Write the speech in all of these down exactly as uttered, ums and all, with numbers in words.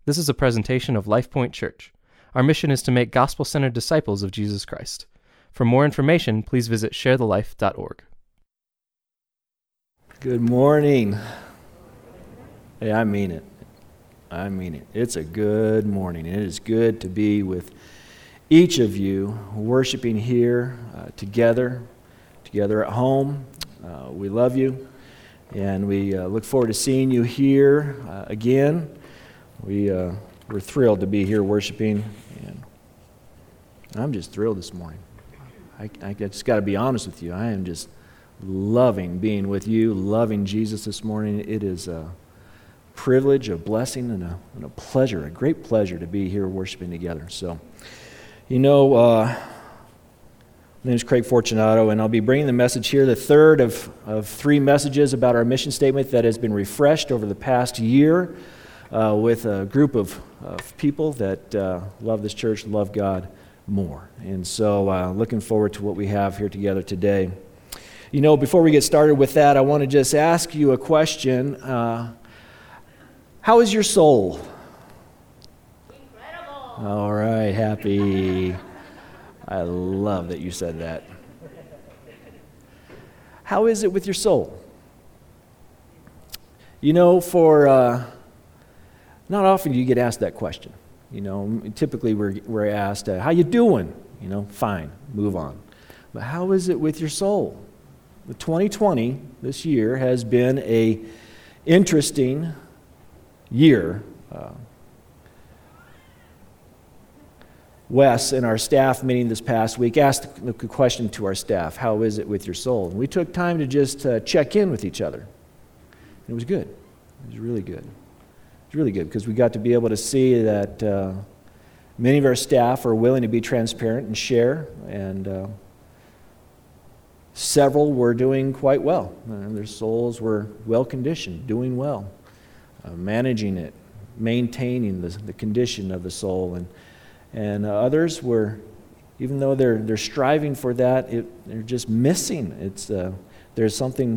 This is a presentation of Life Point Church. Our mission is to make gospel-centered disciples of Jesus Christ. For more information, please visit share the life dot org. Good morning. Hey, I mean it. I mean it. It's a good morning. It is good to be with each of you worshiping here uh, together, together at home. Uh, we love you, and we uh, look forward to seeing you here uh, again. We, uh, we're thrilled to be here worshiping, and I'm just thrilled this morning. I, I just got to be honest with you. I am just loving being with you, loving Jesus this morning. It is a privilege, a blessing, and a, and a pleasure, a great pleasure to be here worshiping together. So, you know, uh, my name is Craig Fortunato, and I'll be bringing the message here, the third of, of three messages about our mission statement that has been refreshed over the past year uh, with a group of, of people that uh, love this church, love God more. And so uh, looking forward to what we have here together today. You know, before we get started with that, I want to just ask you a question. Uh, how is your soul? Incredible. All right, happy. I love that you said that. How is it with your soul? You know, for uh, not often do you get asked that question. You know, typically we're we're asked, uh, "How you doing?" You know, fine, move on. But how is it with your soul? The twenty twenty, this year, has been a interesting year. Uh, Wes, in our staff meeting this past week, asked the question to our staff, how is it with your soul? And we took time to just uh, check in with each other. And it was good. It was really good. It was really good because we got to be able to see that uh, many of our staff are willing to be transparent and share, and uh, several were doing quite well. Uh, their souls were well-conditioned, doing well, uh, managing it, maintaining the, the condition of the soul. And And uh, others were, even though they're they're striving for that, it, they're just missing. It's uh, there's something.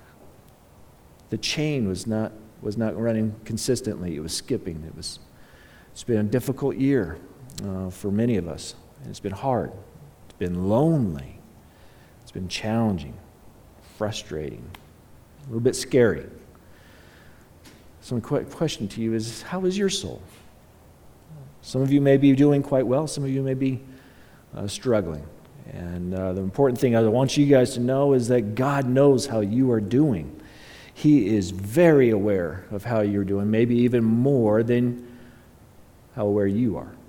The chain was not was not running consistently. It was skipping. It was. It's been a difficult year uh, for many of us, and it's been hard. It's been lonely. It's been challenging, frustrating, a little bit scary. So my question to you is, how is your soul? Some of you may be doing quite well. Some of you may be uh, struggling. And uh, the important thing I want you guys to know is that God knows how you are doing. He is very aware of how you're doing, maybe even more than how aware you are.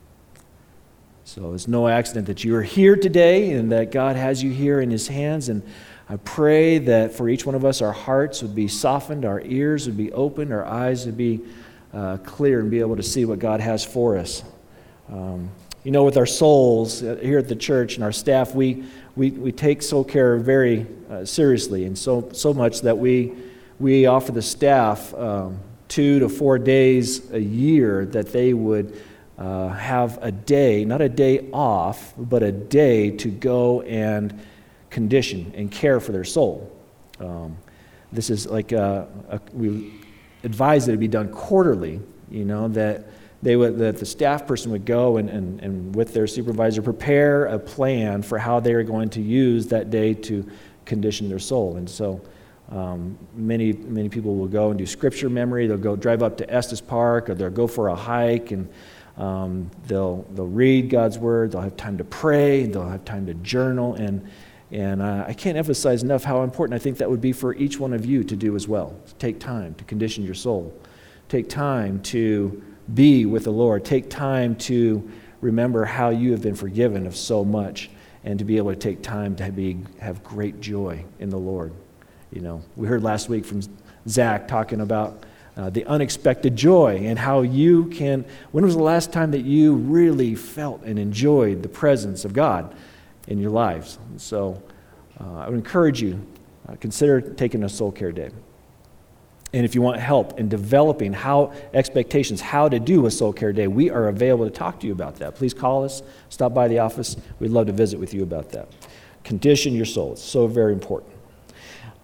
So it's no accident that you are here today and that God has you here in His hands. And I pray that for each one of us, our hearts would be softened, our ears would be opened, our eyes would be Uh, clear and be able to see what God has for us. Um, you know, with our souls uh, here at the church and our staff, we we, we take soul care very uh, seriously, and so so much that we we offer the staff um, two to four days a year that they would uh, have a day, not a day off, but a day to go and condition and care for their soul. Um, this is like a, a we. advised that it be done quarterly, you know, that they would, that the staff person would go and, and, and with their supervisor prepare a plan for how they are going to use that day to condition their soul. And so um, many many people will go and do scripture memory. They'll go drive up to Estes Park, or they'll go for a hike, and um, they'll they'll read God's word. They'll have time to pray. They'll have time to journal, and And uh, I can't emphasize enough how important I think that would be for each one of you to do as well. Take time to condition your soul. Take time to be with the Lord. Take time to remember how you have been forgiven of so much, and to be able to take time to be have great joy in the Lord. You know, we heard last week from Zach talking about uh, the unexpected joy and how you can. When was the last time that you really felt and enjoyed the presence of God in your lives? And so uh, I would encourage you, uh, consider taking a soul care day. And if you want help in developing how expectations, how to do a soul care day, we are available to talk to you about that. Please call us, stop by the office. We'd love to visit with you about that. Condition your soul. It's so very important.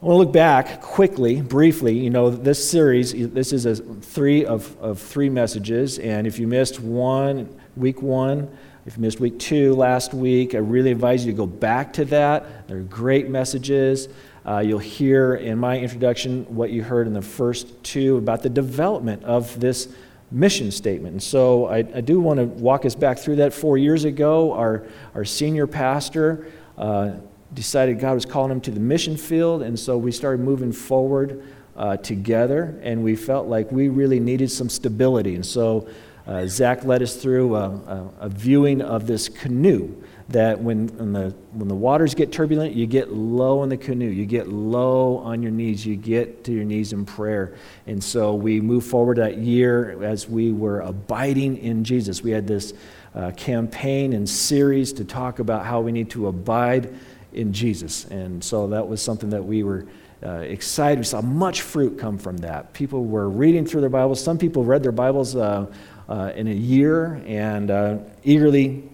I want to look back quickly, briefly. You know, this series, this is a three of, of three messages, and if you missed one, week one, if you missed week two last week, I really advise you to go back to that. They're great messages. Uh, you'll hear in my introduction what you heard in the first two about the development of this mission statement. And so I, I do want to walk us back through that. Four years ago, our, our senior pastor uh, decided God was calling him to the mission field, and so we started moving forward uh, together, and we felt like we really needed some stability. And so uh, Zach led us through a, a, a viewing of this canoe, that when, when the when the waters get turbulent, you get low in the canoe, you get low on your knees, you get to your knees in prayer. And so we moved forward that year as we were abiding in Jesus. We had this uh, campaign and series to talk about how we need to abide in Jesus. And so that was something that we were uh, excited. We saw much fruit come from that. People were reading through their Bibles. Some people read their Bibles uh, uh, in a year and uh, eagerly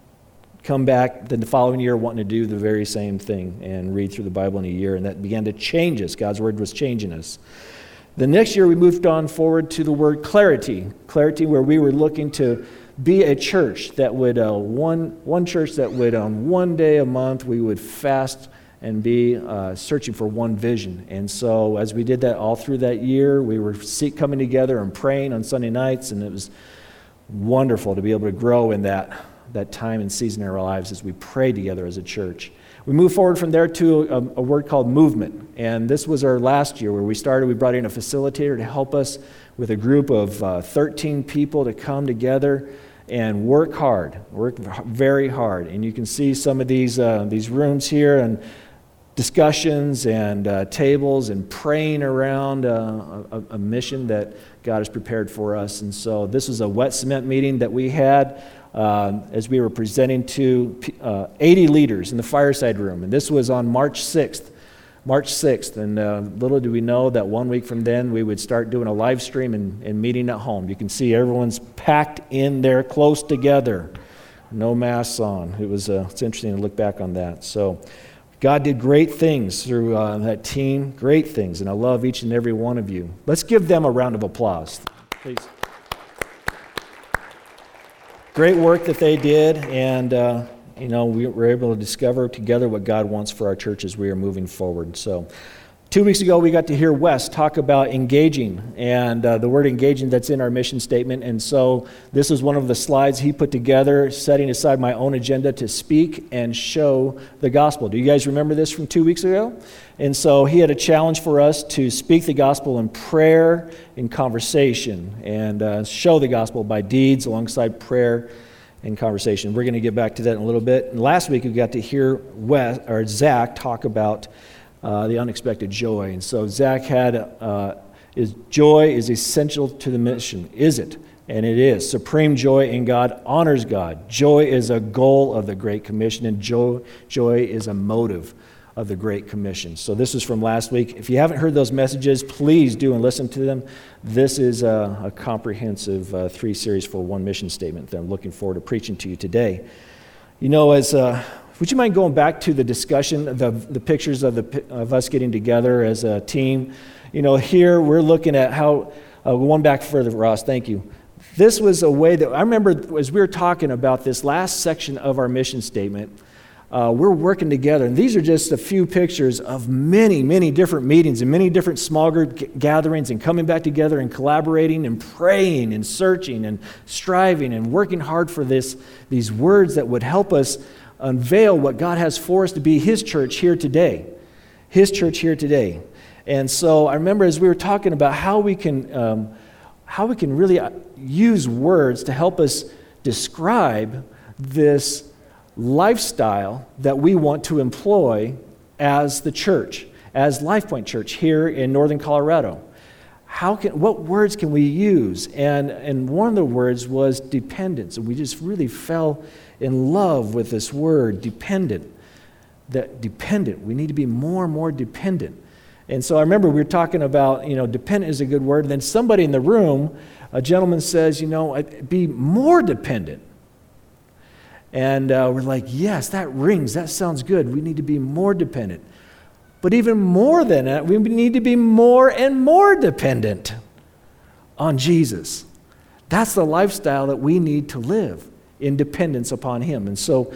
come back then the following year wanting to do the very same thing and read through the Bible in a year. And that began to change us. God's Word was changing us. The next year we moved on forward to the word clarity. Clarity, where we were looking to be a church that would, uh, one one church that would, on one day a month, we would fast and be uh, searching for one vision. And so as we did that all through that year, we were see, coming together and praying on Sunday nights, and it was wonderful to be able to grow in that, that time and season in our lives as we prayed together as a church. We moved forward from there to a, a word called movement, and this was our last year where we started. We brought in a facilitator to help us with a group of uh, thirteen people to come together and work hard, work very hard. And you can see some of these uh, these rooms here and discussions and uh, tables and praying around uh, a, a mission that God has prepared for us. And so this was a wet cement meeting that we had uh, as we were presenting to uh, eighty leaders in the fireside room. And this was on March sixth. March sixth, and uh, little do we know that one week from then we would start doing a live stream and, and meeting at home. You can see everyone's packed in there close together, no masks on. It was uh, it's interesting to look back on that. So God did great things through uh, that team, great things, and I love each and every one of you. Let's give them a round of applause, please. Great work that they did, and uh, you know, we were able to discover together what God wants for our church as we are moving forward. So two weeks ago, we got to hear Wes talk about engaging, and uh, the word engaging that's in our mission statement. And so this is one of the slides he put together, setting aside my own agenda to speak and show the gospel. Do you guys remember this from two weeks ago? And so he had a challenge for us to speak the gospel in prayer, in conversation, and uh, show the gospel by deeds alongside prayer in conversation. We're going to get back to that in a little bit. And last week we got to hear Wes, or Zach talk about uh, the unexpected joy. And so Zach had, uh, is joy is essential to the mission. Is it? And it is. Supreme joy in God honors God. Joy is a goal of the Great Commission, and joy, joy is a motive of the Great Commission. So this is from last week. If you haven't heard those messages, please do and listen to them. This is a, a comprehensive uh, three series for one mission statement that I'm looking forward to preaching to you today. You know, as uh, would you mind going back to the discussion, the the pictures of the of us getting together as a team? You know, here we're looking at how uh, one back further, Ross. Thank you. This was a way that I remember as we were talking about this last section of our mission statement. Uh, we're working together, and these are just a few pictures of many, many different meetings and many different small group g- gatherings and coming back together and collaborating and praying and searching and striving and working hard for this, these words that would help us unveil what God has for us to be His church here today. His church here today. And so I remember as we were talking about how we can, um, how we can really use words to help us describe this lifestyle that we want to employ as the church, as LifePoint Church here in northern Colorado. How can, what words can we use? And, and one of the words was dependence. And we just really fell in love with this word, dependent. That dependent, we need to be more and more dependent. And so I remember we were talking about, you know, dependent is a good word. And then somebody in the room, a gentleman says, you know, be more dependent. And uh, we're like, yes, that rings. That sounds good. We need to be more dependent. But even more than that, we need to be more and more dependent on Jesus. That's the lifestyle that we need to live, in dependence upon Him. And so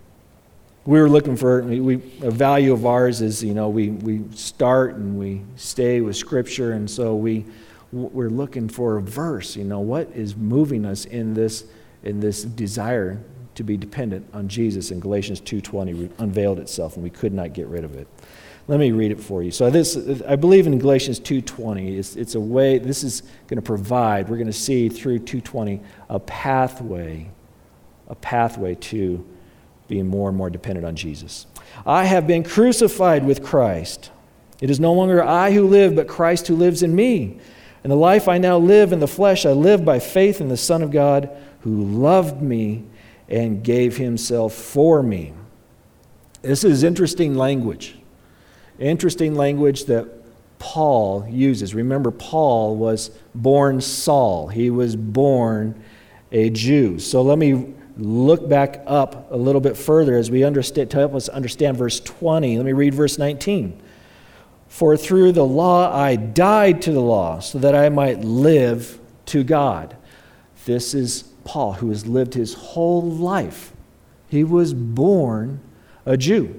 we were looking for, we, a value of ours is, you know, we, we start and we stay with Scripture, and so we, we're looking for a verse, you know, what is moving us in this, in this desire to be dependent on Jesus. In Galatians two twenty unveiled itself, and we could not get rid of it. Let me read it for you. So this, I believe in Galatians two twenty, it's, it's a way, this is going to provide, we're going to see through two twenty, a pathway, a pathway to being more and more dependent on Jesus. I have been crucified with Christ. It is no longer I who live, but Christ who lives in me. And the life I now live in the flesh, I live by faith in the Son of God, who loved me and gave Himself for me. This is interesting language. Interesting language that Paul uses. Remember, Paul was born Saul. He was born a Jew. So let me look back up a little bit further as we understand, to help us understand verse twenty. Let me read verse nineteen. For through the law I died to the law, so that I might live to God. This is Paul, who has lived his whole life. He was born a Jew.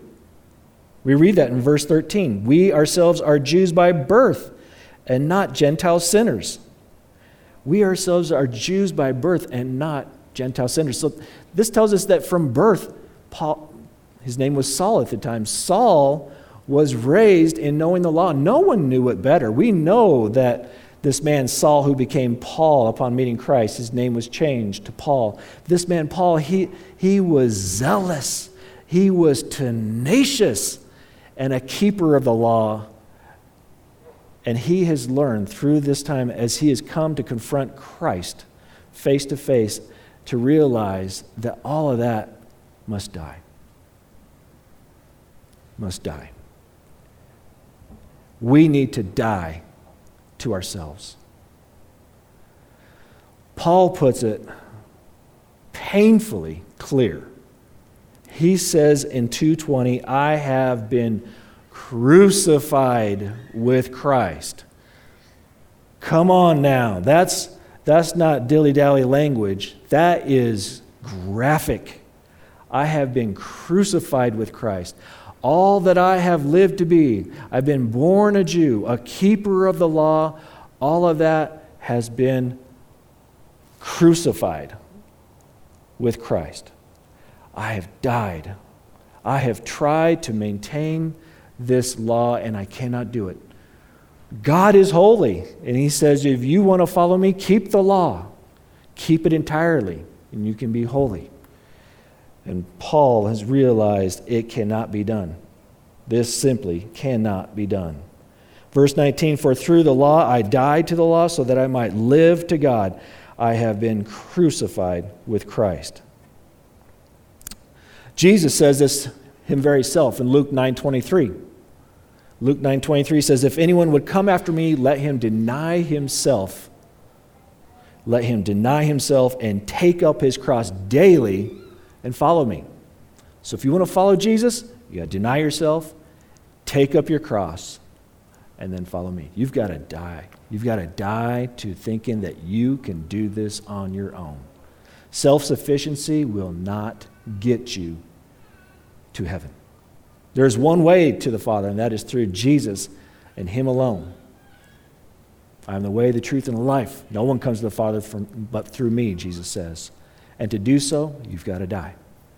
We read that in verse thirteen. We ourselves are Jews by birth and not Gentile sinners. We ourselves are Jews by birth and not Gentile sinners. So this tells us that from birth, Paul, his name was Saul at the time. Saul was raised in knowing the law. No one knew it better. We know that this man Saul, who became Paul upon meeting Christ, his name was changed to Paul. This man Paul, he, he was zealous. He was tenacious and a keeper of the law. And he has learned through this time, as he has come to confront Christ face to face, to realize that all of that must die. Must die. We need to die to ourselves. Paul puts it painfully clear. He says in two twenty, I have been crucified with Christ. Come on now. That's, that's not dilly-dally language. That is graphic. I have been crucified with Christ. All that I have lived to be, I've been born a Jew, a keeper of the law, all of that has been crucified with Christ. I have died. I have tried to maintain this law, and I cannot do it. God is holy, and He says, if you want to follow me, keep the law. Keep it entirely, and you can be holy. And Paul has realized it cannot be done. This simply cannot be done. Verse nineteen, for through the law I died to the law so that I might live to God. I have been crucified with Christ. Jesus says this Him very self in Luke nine twenty-three. Luke nine twenty-three says, if anyone would come after me, let him deny himself. Let him deny himself and take up his cross daily and follow me. So if you want to follow Jesus, you got to deny yourself, take up your cross, and then follow me. You've got to die. You've got to die to thinking that you can do this on your own. Self-sufficiency will not get you to heaven. There's one way to the Father, and that is through Jesus and Him alone. I am the way, the truth, and the life. No one comes to the Father from, but through me, Jesus says. And to do so, you've got to die.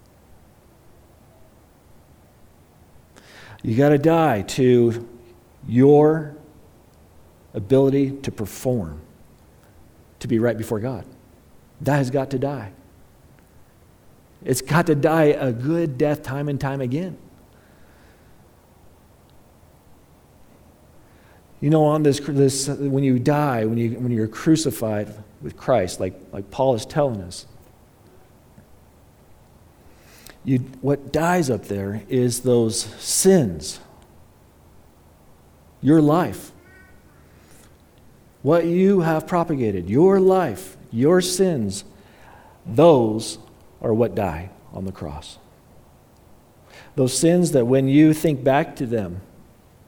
You got to die to your ability to perform, to be right before God. That has got to die. It's got to die a good death time and time again. You know, on this, this when you die, when you when you're crucified with Christ, like, like Paul is telling us, you what dies up there is those sins. Your life. What you have propagated, your life, your sins, those are what die on the cross. Those sins that when you think back to them,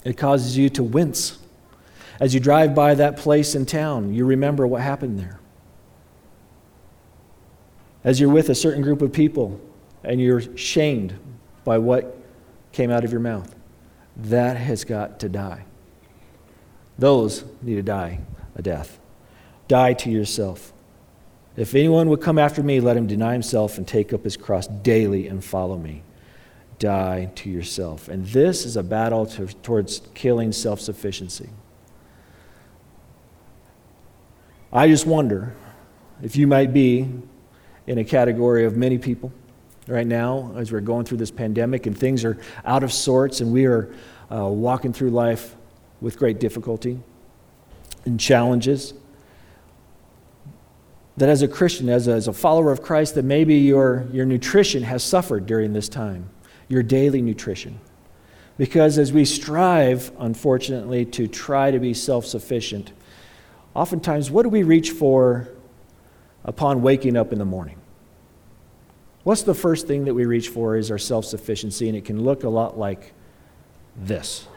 It causes you to wince. As you drive by that place in town, you remember what happened there. As you're with a certain group of people and you're shamed by what came out of your mouth, that has got to die. Those need to die a death. Die to yourself. If anyone would come after me, let him deny himself and take up his cross daily and follow me. Die to yourself. And this is a battle to, towards killing self-sufficiency. I just wonder if you might be in a category of many people right now as we're going through this pandemic and things are out of sorts and we are uh, walking through life with great difficulty and challenges. That as a Christian, as a, as a follower of Christ, that maybe your, your nutrition has suffered during this time, your daily nutrition. Because as we strive, unfortunately, to try to be self-sufficient, oftentimes what do we reach for upon waking up in the morning? What's the first thing that we reach for is our self-sufficiency, and it can look a lot like this.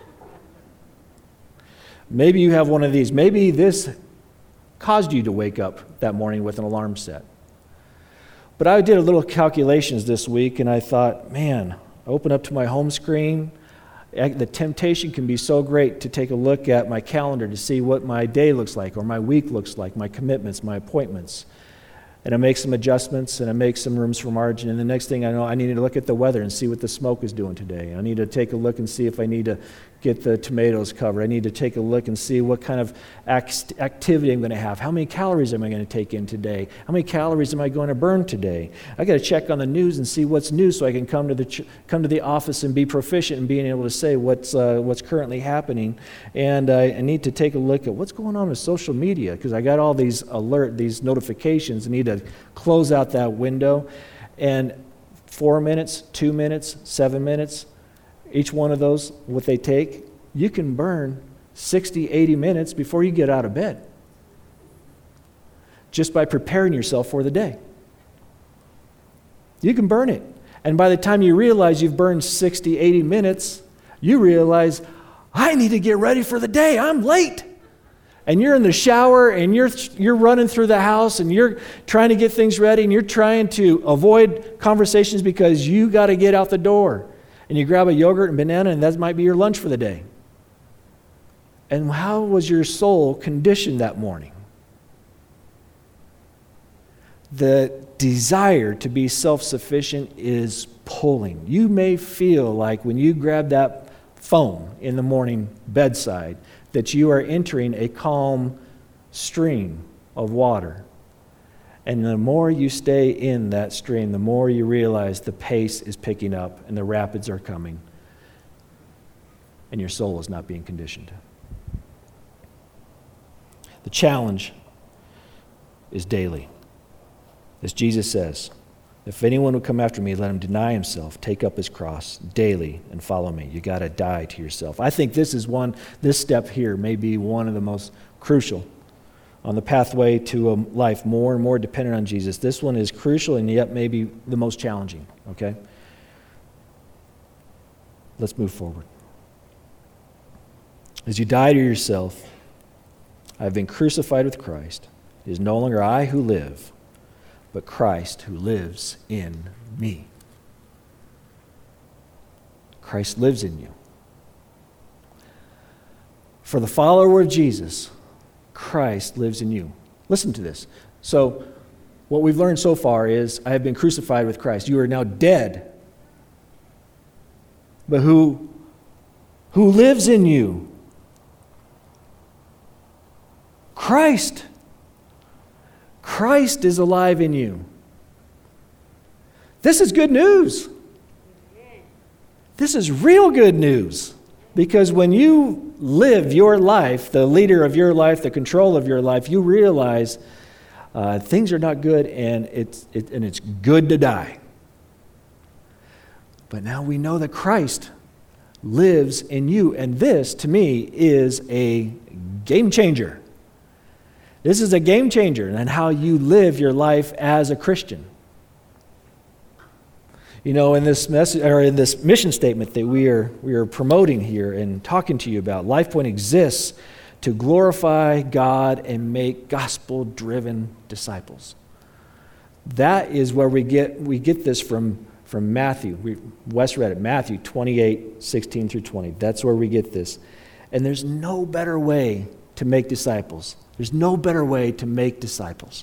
Maybe you have one of these. Maybe this caused you to wake up that morning with an alarm set. But I did a little calculations this week, and I thought, man, I open up to my home screen. The temptation can be so great to take a look at my calendar to see what my day looks like or my week looks like, my commitments, my appointments. And I make some adjustments and I make some rooms for margin. And the next thing I know, I need to look at the weather and see what the smoke is doing today. I need to take a look and see if I need to get the tomatoes covered. I need to take a look and see what kind of act- activity I'm going to have. How many calories am I going to take in today? How many calories am I going to burn today? I got to check on the news and see what's new so I can come to the ch- come to the office and be proficient in being able to say what's uh, what's currently happening. And I, I need to take a look at what's going on with social media because I got all these alert, these notifications. I need to close out that window. And four minutes, two minutes, seven minutes, each one of those, what they take, you can burn sixty, eighty minutes before you get out of bed. Just by preparing yourself for the day. You can burn it. And by the time you realize you've burned sixty, eighty minutes, you realize, I need to get ready for the day. I'm late. And you're in the shower and you're you're running through the house and you're trying to get things ready and you're trying to avoid conversations because you got to get out the door. And you grab a yogurt and banana and that might be your lunch for the day. And how was your soul conditioned that morning? The desire to be self-sufficient is pulling. You may feel like when you grab that phone in the morning bedside that you are entering a calm stream of water. And the more you stay in that stream, the more you realize the pace is picking up and the rapids are coming. And your soul is not being conditioned. The challenge is daily. As Jesus says, if anyone would come after me, let him deny himself, take up his cross daily and follow me. You got to die to yourself. I think this is one, this step here may be one of the most crucial on the pathway to a life more and more dependent on Jesus. This one is crucial and yet maybe the most challenging, okay? Let's move forward. As you die to yourself, I have been crucified with Christ. It is no longer I who live, but Christ who lives in me. Christ lives in you. For the follower of Jesus, Christ lives in you. Listen to this. So, what we've learned so far is, I have been crucified with Christ. You are now dead. But who, who lives in you? Christ. Christ is alive in you. This is good news. This is real good news. Because when you live your life, the leader of your life, the control of your life, you realize uh, things are not good and it's, it, and it's good to die. But now we know that Christ lives in you. And this, to me, is a game changer. This is a game changer in how you live your life as a Christian. You know, in this message or in this mission statement that we are we are promoting here and talking to you about, LifePoint exists to glorify God and make gospel-driven disciples. That is where we get we get this from, from Matthew. We, Wes read it, Matthew twenty-eight, sixteen through twenty. That's where we get this. And there's no better way to make disciples. There's no better way to make disciples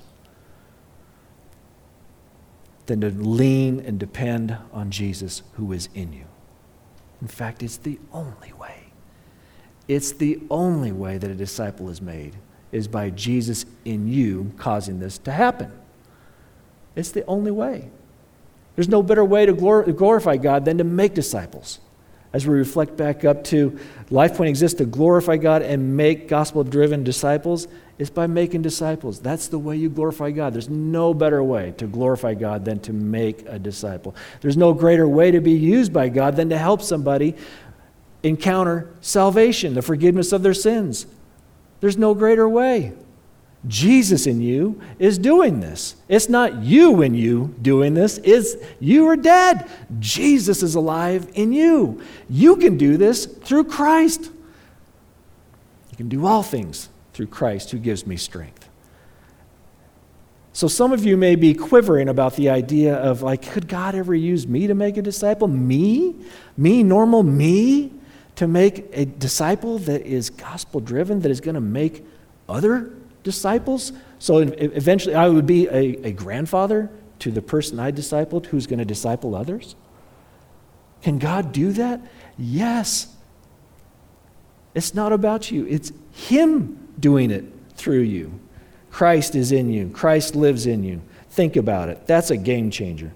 than to lean and depend on Jesus who is in you. In fact, it's the only way. It's the only way that a disciple is made, is by Jesus in you causing this to happen. It's the only way. There's no better way to glor- glorify God than to make disciples. As we reflect back up to LifePoint exists to glorify God and make gospel-driven disciples, is by making disciples. That's the way you glorify God. There's no better way to glorify God than to make a disciple. There's no greater way to be used by God than to help somebody encounter salvation, the forgiveness of their sins. There's no greater way. Jesus in you is doing this. It's not you in you doing this. It's you are dead. Jesus is alive in you. You can do this through Christ. You can do all things through Christ who gives me strength. So some of you may be quivering about the idea of, like, could God ever use me to make a disciple? Me? Me, normal me? To make a disciple that is gospel-driven, that is going to make other disciples? So eventually I would be a, a grandfather to the person I discipled who's going to disciple others? Can God do that? Yes. It's not about you. It's Him doing it through you. Christ is in you. Christ lives in you. Think about it. That's a game changer.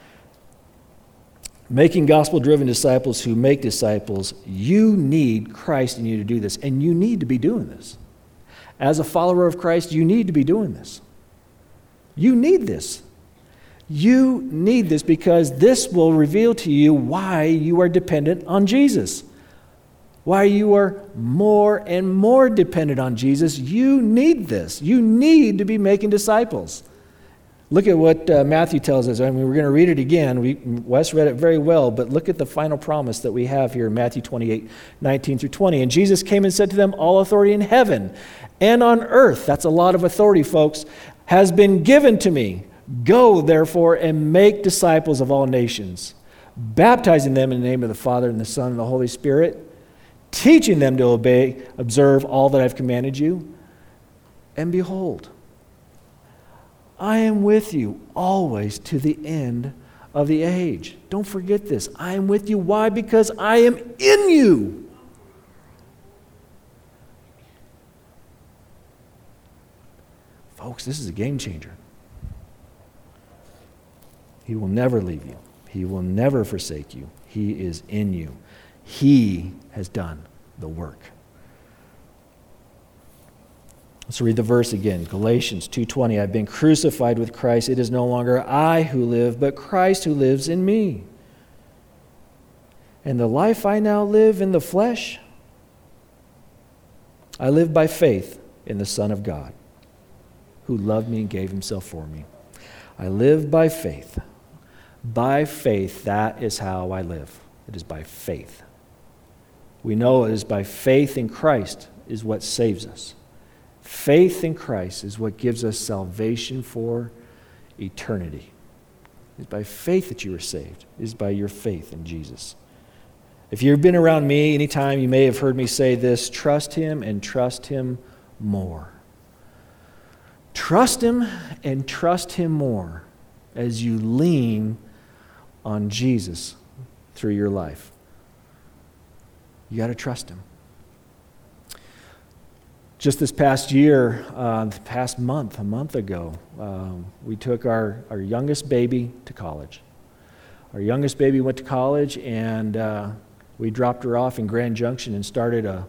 Making gospel-driven disciples who make disciples, you need Christ in you to do this, and you need to be doing this. As a follower of Christ, you need to be doing this. You need this. You need this because this will reveal to you why you are dependent on Jesus. Why you are more and more dependent on Jesus. You need this. You need to be making disciples. Look at what uh, Matthew tells us. I mean, we're going to read it again. We, Wes read it very well, but look at the final promise that we have here in Matthew twenty-eight, nineteen through twenty. And Jesus came and said to them, all authority in heaven and on earth, that's a lot of authority, folks, has been given to me. Go, therefore, and make disciples of all nations, baptizing them in the name of the Father and the Son and the Holy Spirit, teaching them to obey, observe all that I've commanded you. And behold, I am with you always to the end of the age. Don't forget this. I am with you. Why? Because I am in you. Folks, this is a game changer. He will never leave you. He will never forsake you. He is in you. He has done the work. Let's read the verse again. Galatians two twenty, I've been crucified with Christ. It is no longer I who live, but Christ who lives in me. And the life I now live in the flesh, I live by faith in the Son of God, who loved me and gave himself for me. I live by faith. By faith, that is how I live. It is by faith. We know it is by faith in Christ is what saves us. Faith in Christ is what gives us salvation for eternity. It's by faith that you are saved. It is by your faith in Jesus. If you've been around me anytime, you may have heard me say this, trust Him and trust Him more. Trust Him and trust Him more as you lean on Jesus through your life. You got to trust Him. Just this past year, uh, the past month, a month ago, um, we took our, our youngest baby to college. Our youngest baby went to college, and uh, we dropped her off in Grand Junction and started a,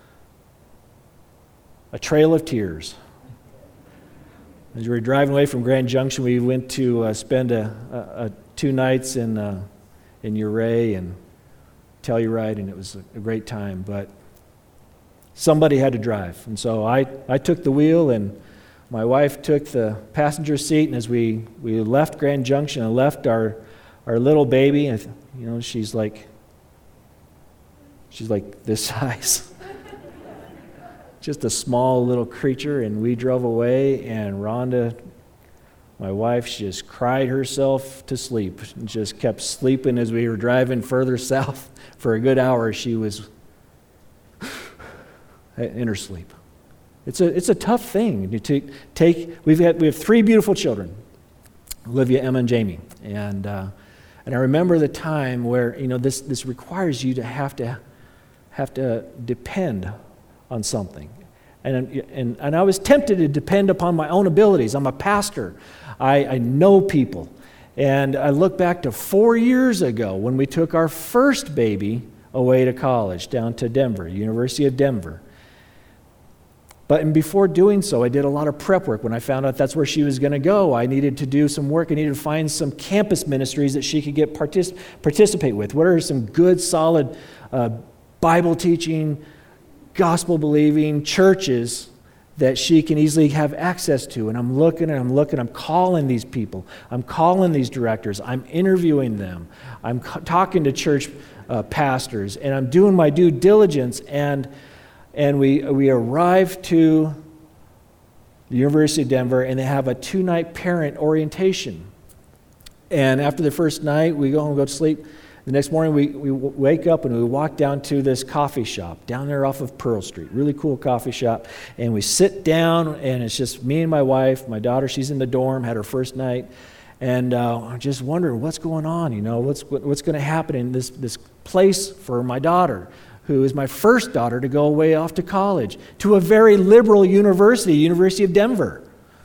a trail of tears. As we were driving away from Grand Junction, we went to uh, spend a, a, a two nights in uh, in Ouray and Telluride, and it was a, a great time. But somebody had to drive, and so I, I took the wheel, and my wife took the passenger seat. And as we, we left Grand Junction and left our our little baby, you know, she's like, she's like this size. Just a small little creature, and we drove away, and Rhonda, my wife, she just cried herself to sleep and just kept sleeping as we were driving further south for a good hour. She was in her sleep. It's a it's a tough thing to take. We've had we have three beautiful children, Olivia, Emma, and Jamie, and uh, and I remember the time where you know this this requires you to have to have to depend on something. And, and and I was tempted to depend upon my own abilities. I'm a pastor. I, I know people. And I look back to four years ago when we took our first baby away to college, down to Denver, University of Denver. But and before doing so, I did a lot of prep work. When I found out that's where she was going to go, I needed to do some work. I needed to find some campus ministries that she could get partic- participate with. What are some good, solid uh, Bible teaching, gospel-believing churches that she can easily have access to? And I'm looking and I'm looking, I'm calling these people. I'm calling these directors. I'm interviewing them. I'm co- talking to church uh, pastors, and I'm doing my due diligence. And and we we arrive to the University of Denver, and they have a two-night parent orientation. And after the first night, we go home and go to sleep. The next morning, we, we wake up and we walk down to this coffee shop down there off of Pearl Street. Really cool coffee shop. And we sit down, and it's just me and my wife. My daughter, she's in the dorm, had her first night. And uh, I'm just wondering what's going on, you know, what's what, what's going to happen in this, this place for my daughter, who is my first daughter to go away off to college, to a very liberal university, University of Denver.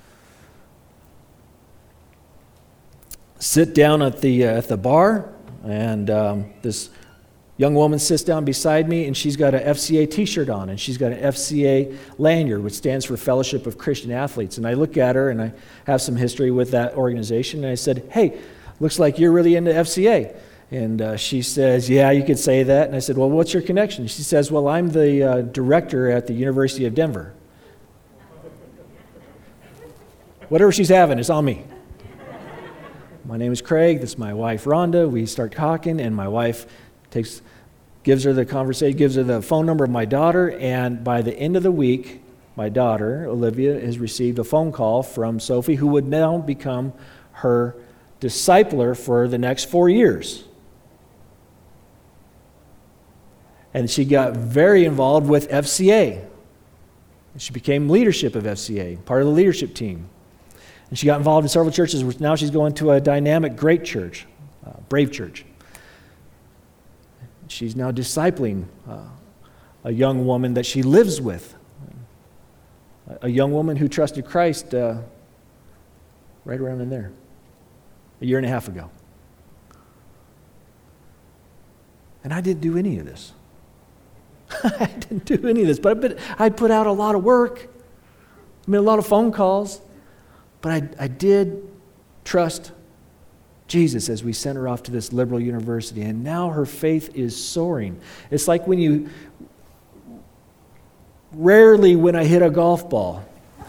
Sit down at the, uh, at the bar. And um, this young woman sits down beside me, and she's got an F C A t-shirt on, and she's got an F C A lanyard, which stands for Fellowship of Christian Athletes. And I look at her, and I have some history with that organization, and I said, "Hey, looks like you're really into F C A." And uh, she says, "Yeah, you could say that." And I said, "Well, what's your connection?" She says, "Well, I'm the uh, director at the University of Denver." Whatever she's having, it's on me. My name is Craig. This is my wife, Rhonda. We start talking, and my wife takes, gives her the conversation, gives her the phone number of my daughter, and by the end of the week, my daughter, Olivia, has received a phone call from Sophie, who would now become her discipler for the next four years. And she got very involved with F C A. She became leadership of F C A, part of the leadership team. And she got involved in several churches. Now she's going to a dynamic, great church, uh, Brave Church. She's now discipling uh, a young woman that she lives with, a young woman who trusted Christ uh, right around in there, a year and a half ago. And I didn't do any of this. I didn't do any of this, but I put, I put out a lot of work. I made a lot of phone calls. But I, I did trust Jesus as we sent her off to this liberal university, and now her faith is soaring. It's like when you, rarely when I hit a golf ball,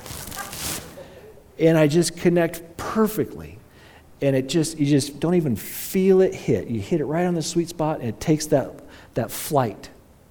and I just connect perfectly, and it just, you just don't even feel it hit. You hit it right on the sweet spot, and it takes that, that flight.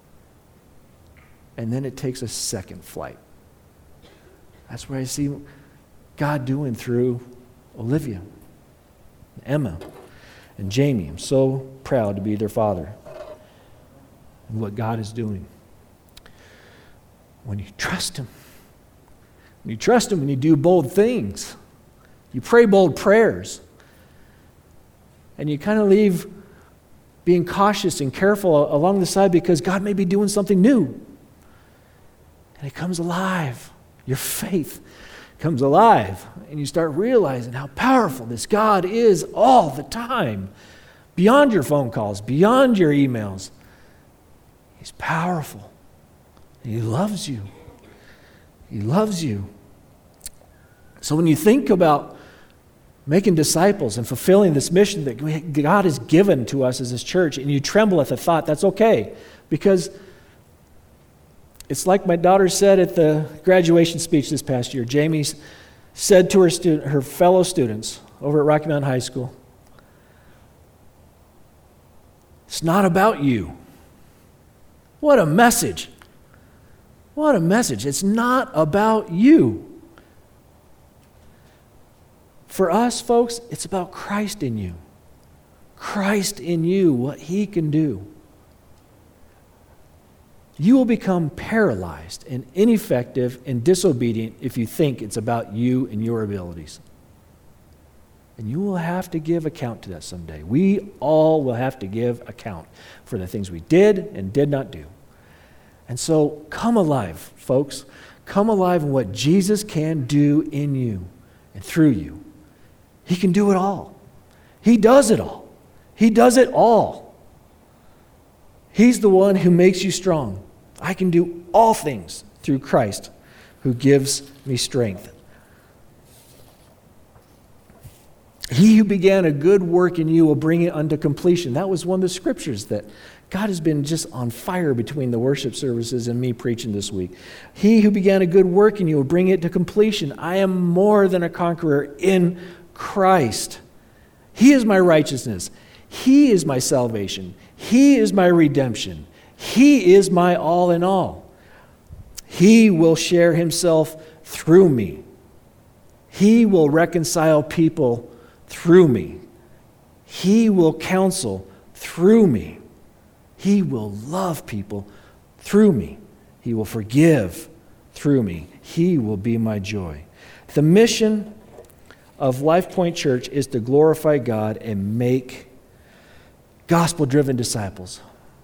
And then it takes a second flight. That's where I see God doing through Olivia, Emma, and Jamie. I'm so proud to be their father and what God is doing. When you trust Him, when you trust Him, when you do bold things, you pray bold prayers, and you kind of leave being cautious and careful along the side because God may be doing something new. And it comes alive. Your faith comes alive, and you start realizing how powerful this God is all the time, beyond your phone calls, beyond your emails. He's powerful. He loves you. He loves you. So when you think about making disciples and fulfilling this mission that God has given to us as His church, and you tremble at the thought, that's okay, because it's like my daughter said at the graduation speech this past year. Jamie said to her student, her fellow students over at Rocky Mountain High School, It's not about you. What a message. What a message. It's not about you. For us, folks, it's about Christ in you. Christ in you, what He can do. You will become paralyzed and ineffective and disobedient if you think it's about you and your abilities. And you will have to give account to that someday. We all will have to give account for the things we did and did not do. And so come alive, folks. Come alive in what Jesus can do in you and through you. He can do it all. He does it all. He does it all. He's the one who makes you strong. I can do all things through Christ who gives me strength. He who began a good work in you will bring it unto completion. That was one of the scriptures that God has been just on fire between the worship services and me preaching this week. He who began a good work in you will bring it to completion. I am more than a conqueror in Christ. He is my righteousness. He is my salvation. He is my redemption. He is my all in all. He will share Himself through me. He will reconcile people through me. He will counsel through me. He will love people through me. He will forgive through me. He will be my joy. The mission of Life Point Church is to glorify God and make gospel-driven disciples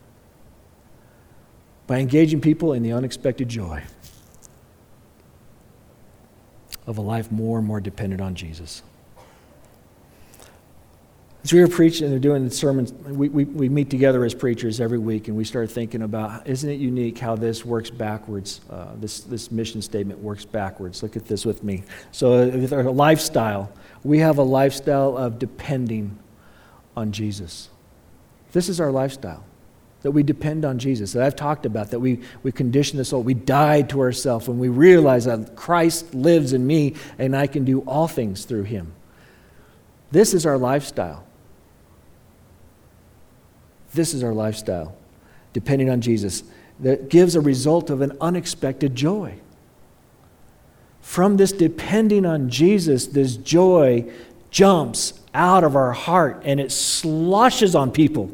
by engaging people in the unexpected joy of a life more and more dependent on Jesus. As we were preaching and they're doing the sermons, we, we, we meet together as preachers every week and we start thinking about, isn't it unique how this works backwards? Uh, this, this mission statement works backwards. Look at this with me. So with our lifestyle, we have a lifestyle of depending on Jesus. This is our lifestyle, that we depend on Jesus, that I've talked about, that we, we condition the soul. We die to ourselves when we realize that Christ lives in me and I can do all things through Him. This is our lifestyle. This is our lifestyle, depending on Jesus, that gives a result of an unexpected joy. From this depending on Jesus, this joy jumps out of our heart and it sloshes on people.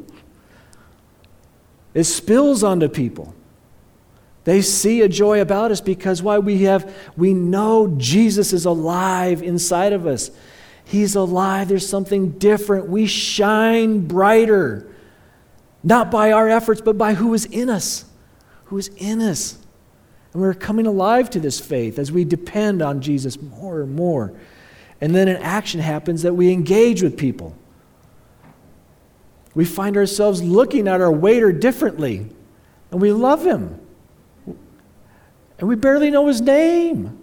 It spills onto people. They see a joy about us because why we have, we know Jesus is alive inside of us. He's alive. There's something different. We shine brighter. Not by our efforts, but by who is in us. Who is in us. And we're coming alive to this faith as we depend on Jesus more and more. And then an action happens that we engage with people. We find ourselves looking at our waiter differently. And we love him. And we barely know his name.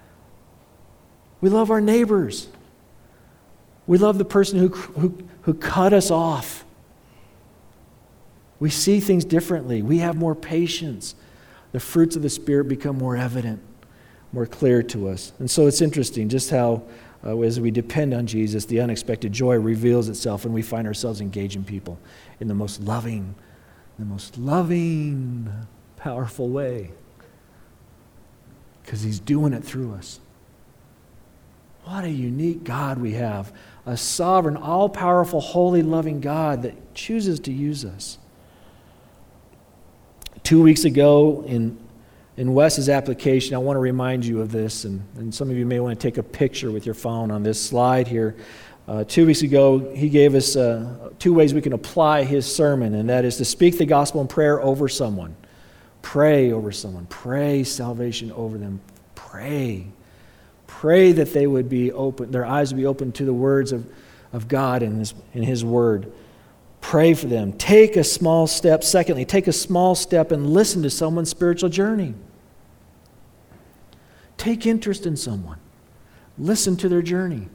We love our neighbors. We love the person who, who, who cut us off. We see things differently. We have more patience. The fruits of the Spirit become more evident, more clear to us. And so it's interesting just how, uh, as we depend on Jesus, the unexpected joy reveals itself and we find ourselves engaging people in the most loving, the most loving, powerful way. Because He's doing it through us. What a unique God we have. A sovereign, all-powerful, holy, loving God that chooses to use us. Two weeks ago in, in Wes's application, I want to remind you of this, and, and some of you may want to take a picture with your phone on this slide here. Uh, two weeks ago, he gave us uh, two ways we can apply his sermon, and that is to speak the gospel in prayer over someone. Pray over someone. Pray salvation over them. Pray. Pray that they would be open, their eyes would be open to the words of, of God in His, in His Word. Pray for them. Take a small step. Secondly, take a small step and listen to someone's spiritual journey. Take interest in someone. Listen to their journey.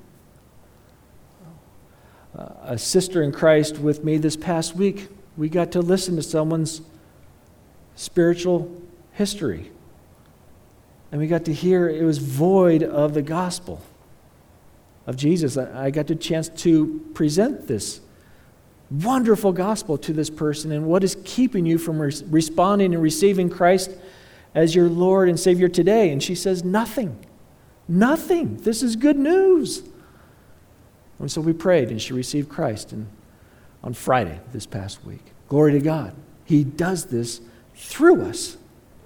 Uh, a sister in Christ with me this past week, we got to listen to someone's spiritual history. And we got to hear it was void of the gospel of Jesus. I got the chance to present this wonderful gospel to this person, and what is keeping you from res- responding and receiving Christ as your Lord and Savior today? And she says, nothing. Nothing. This is good news. And so we prayed, and she received Christ and on Friday this past week. Glory to God. He does this through us.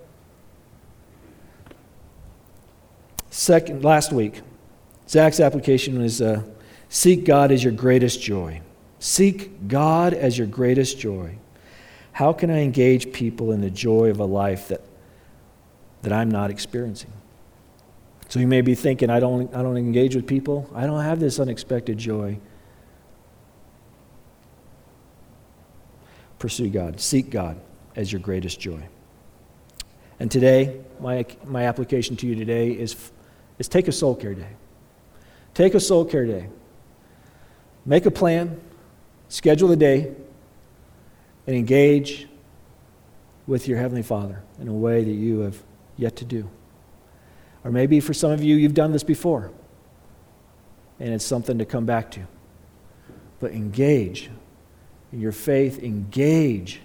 Second, last week, Zach's application was uh, seek God as your greatest joy. Seek God as your greatest joy. How can I engage people in the joy of a life that, that I'm not experiencing? So you may be thinking, I don't, I don't engage with people. I don't have this unexpected joy. Pursue God. Seek God as your greatest joy. And today, my, my application to you today is, is take a soul care day. Take a soul care day. Make a plan. Schedule a day and engage with your Heavenly Father in a way that you have yet to do. Or maybe for some of you, you've done this before, and it's something to come back to. But engage in your faith, engage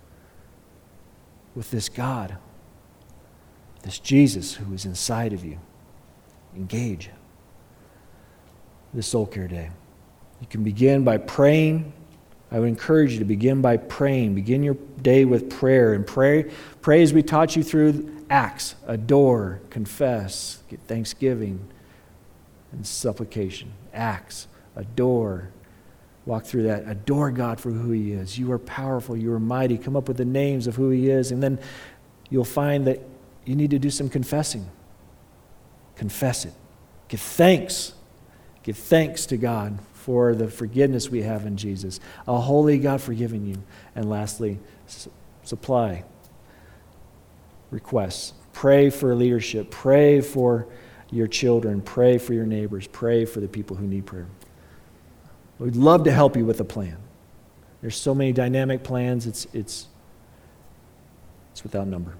with this God, this Jesus who is inside of you. Engage this soul care day. You can begin by praying. I would encourage you to begin by praying. Begin your day with prayer. And pray, pray as we taught you through Acts. Adore, confess, get thanksgiving, and supplication. Acts, adore. Walk through that. Adore God for who He is. You are powerful. You are mighty. Come up with the names of who He is. And then you'll find that you need to do some confessing. Confess it. Give thanks. Give thanks to God for the forgiveness we have in Jesus. A holy God forgiving you. And lastly, su- supply requests. Pray for leadership. Pray for your children. Pray for your neighbors. Pray for the people who need prayer. We'd love to help you with a plan. There's so many dynamic plans, it's it's it's without number.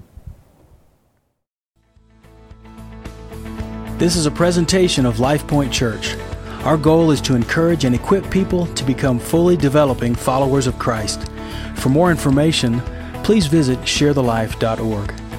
This is a presentation of LifePoint Church. Our goal is to encourage and equip people to become fully developing followers of Christ. For more information, please visit share the life dot org.